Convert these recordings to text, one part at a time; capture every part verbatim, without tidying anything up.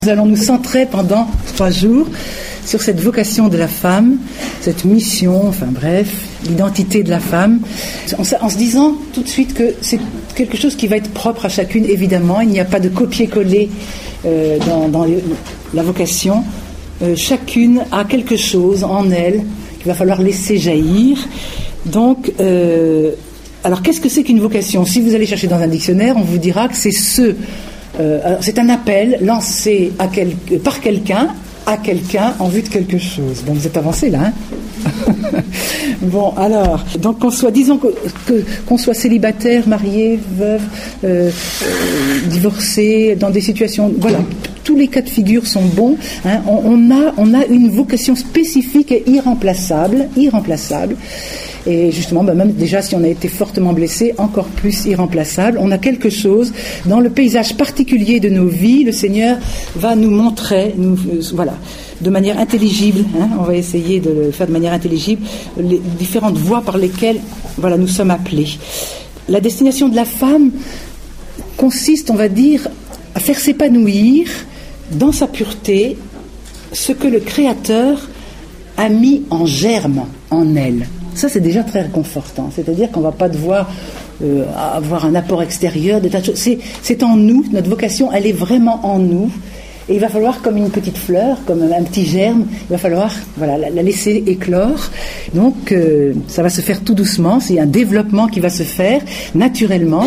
Nous allons nous centrer pendant trois jours sur cette vocation de la femme, cette mission, enfin bref, l'identité de la femme, en, en se disant tout de suite que c'est quelque chose qui va être propre à chacune, évidemment. Il n'y a pas de copier-coller euh, dans, dans les, la vocation. Euh, chacune a quelque chose en elle qu'il va falloir laisser jaillir. Donc, euh, alors qu'est-ce que c'est qu'une vocation ? Si vous allez chercher dans un dictionnaire, on vous dira que c'est ce... Euh, alors c'est un appel lancé à quel, par quelqu'un à quelqu'un en vue de quelque chose. Bon, vous êtes avancé là, hein. Bon, alors, donc qu'on soit, disons que, que qu'on soit célibataire, marié, veuve, euh, euh, divorcé, dans des situations, voilà, tous les cas de figure sont bons. Hein. On, on a, on a une vocation spécifique et irremplaçable, irremplaçable. Et justement, ben même déjà si on a été fortement blessé, encore plus irremplaçable. On a quelque chose dans le paysage particulier de nos vies. Le Seigneur va nous montrer, nous, euh, voilà, de manière intelligible. Hein, on va essayer de le faire de manière intelligible, les différentes voies par lesquelles, voilà, nous sommes appelés. La destination de la femme consiste, on va dire, à faire s'épanouir dans sa pureté ce que le Créateur a mis en germe en elle. Ça, c'est déjà très réconfortant. C'est-à-dire qu'on ne va pas devoir euh, avoir un apport extérieur, des tas de choses. C'est, c'est en nous, notre vocation, elle est vraiment en nous. Et il va falloir, comme une petite fleur, comme un petit germe, il va falloir voilà, la, la laisser éclore. Donc, euh, ça va se faire tout doucement. C'est un développement qui va se faire naturellement.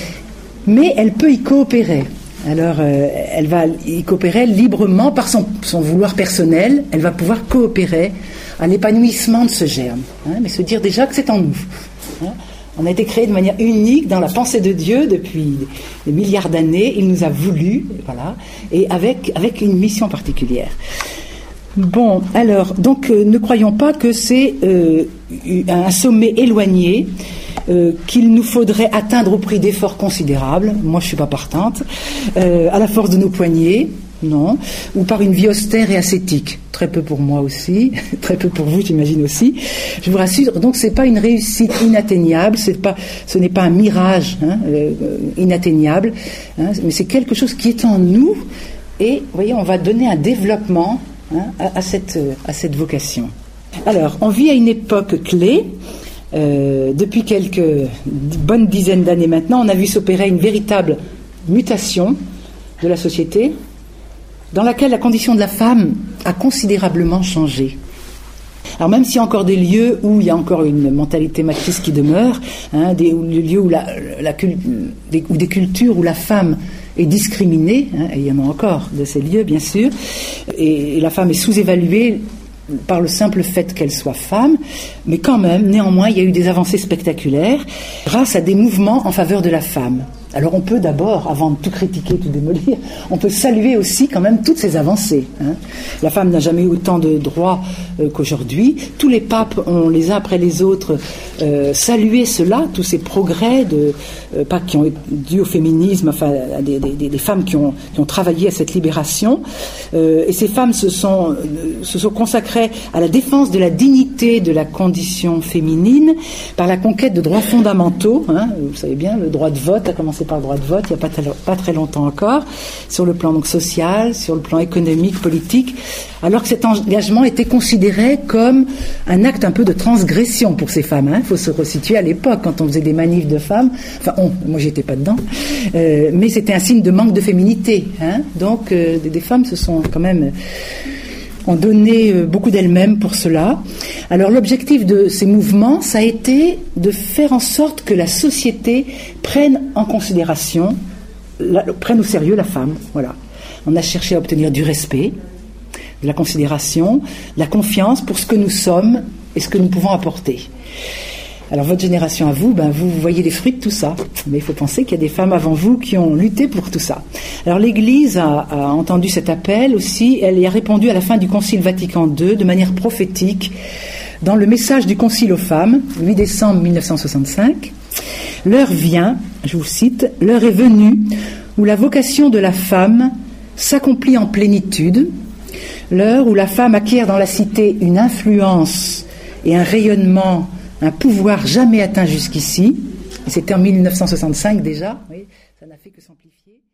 Mais elle peut y coopérer. Alors, euh, elle va y coopérer librement par son, son vouloir personnel. Elle va pouvoir coopérer à l'épanouissement de ce germe, hein, mais se dire déjà que c'est en nous. Hein. On a été créé de manière unique dans la pensée de Dieu depuis des milliards d'années. Il nous a voulu, voilà, et avec, avec une mission particulière. Bon, alors, donc, euh, ne croyons pas que c'est euh, un sommet éloigné euh, qu'il nous faudrait atteindre au prix d'efforts considérables. Moi, je ne suis pas partante. Euh, à la force de nos poignets. Non, ou par une vie austère et ascétique. Très peu pour moi aussi, très peu pour vous, j'imagine aussi. Je vous rassure, donc c'est pas une réussite inatteignable, c'est pas, ce n'est pas un mirage hein, euh, inatteignable, hein, mais c'est quelque chose qui est en nous, et vous voyez, on va donner un développement hein, à, à, cette, à cette vocation. Alors, on vit à une époque clé. Euh, depuis quelques bonnes dizaines d'années maintenant, on a vu s'opérer une véritable mutation de la société, dans laquelle la condition de la femme a considérablement changé. Alors même s'il y a encore des lieux où il y a encore une mentalité machiste qui demeure, hein, des lieux où, la, la, des, où des cultures où la femme est discriminée, hein, et il y en a encore de ces lieux bien sûr, et, et la femme est sous-évaluée par le simple fait qu'elle soit femme, mais quand même, néanmoins, il y a eu des avancées spectaculaires grâce à des mouvements en faveur de la femme. Alors on peut d'abord, avant de tout critiquer, tout démolir, on peut saluer aussi quand même toutes ces avancées. Hein. La femme n'a jamais eu autant de droits euh, qu'aujourd'hui. Tous les papes ont les uns après les autres euh, salué cela, tous ces progrès, de, euh, pas qui ont été dus au féminisme, enfin à des, des, des femmes qui ont, qui ont travaillé à cette libération. Euh, et ces femmes se sont, euh, se sont consacrées à la défense de la dignité de la condition féminine par la conquête de droits fondamentaux. Hein. Vous savez bien, le droit de vote a commencé par le droit de vote, il n'y a pas, t- pas très longtemps encore, sur le plan donc social, sur le plan économique, politique, alors que cet engagement était considéré comme un acte un peu de transgression pour ces femmes. Il hein. faut se resituer à l'époque, quand on faisait des manifs de femmes, enfin on, moi j'étais pas dedans, euh, mais c'était un signe de manque de féminité. Hein. Donc euh, des, des femmes se sont quand même... ont donné beaucoup d'elles-mêmes pour cela. Alors l'objectif de ces mouvements, ça a été de faire en sorte que la société prenne en considération, la, prenne au sérieux la femme. Voilà. On a cherché à obtenir du respect, de la considération, de la confiance pour ce que nous sommes et ce que nous pouvons apporter. Alors votre génération à vous, ben vous voyez les fruits de tout ça. Mais il faut penser qu'il y a des femmes avant vous qui ont lutté pour tout ça. Alors l'Église a, a entendu cet appel aussi. Elle y a répondu à la fin du Concile Vatican deux de manière prophétique dans le message du Concile aux femmes, huit décembre mille neuf cent soixante-cinq. L'heure vient, je vous cite, l'heure est venue où la vocation de la femme s'accomplit en plénitude. L'heure où la femme acquiert dans la cité une influence et un rayonnement, un pouvoir jamais atteint jusqu'ici. C'était en mille neuf cent soixante-cinq déjà, oui, ça n'a fait que s'amplifier.